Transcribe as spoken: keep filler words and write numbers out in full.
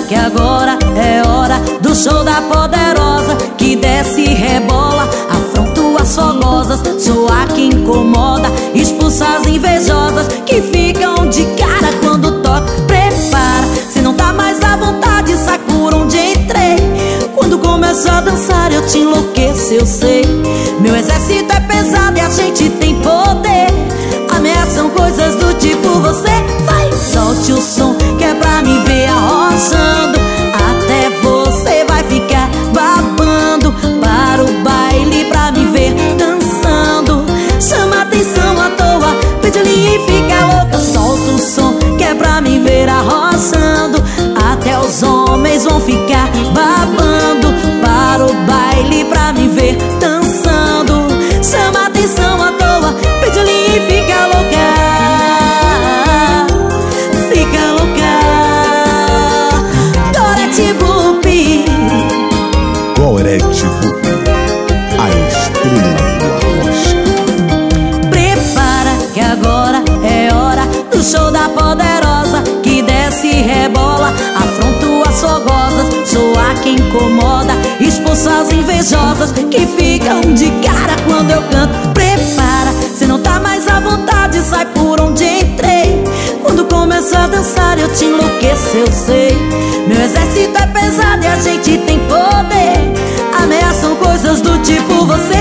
que agora é hora do show da poderosa, que desce e rebola, afronta as fogosas. Sou a que incomoda, expulsa as invejosas, que ficam de cara quando toca. Prepara, se não tá mais à vontade, sai por onde entrei. Quando começo a dançar eu te enlouqueço, eu sei. Meu exército é pesado e a gente tem poder. Ameaçam coisas do tipo você vai, solte o som que é pra me ver arrochando. Até você vai ficar babando. Para o baile pra me ver dançando. Chama atenção à toa, pede linha e fica louca. Solta o som que é pra me ver arrochando. Até os homens vão ficar babando. Para o baile pra me ver dançando. Chama atenção à toa, pede linha e fica louca. Fica louca. Gorete Boop. Gorete Boop, a estrela do arrocha. Prepara que agora é hora do show da poderosa, que desce e rebola, afronta as fogosas. Sou a que incomoda, expulsa as invejosas, que ficam de cara quando eu canto. Prepara, se não tá mais à vontade, sai por onde entrei. Quando começo a dançar eu te enlouqueço, eu sei. Meu exército é pesado e a gente tem poder. Ameaçam coisas do tipo você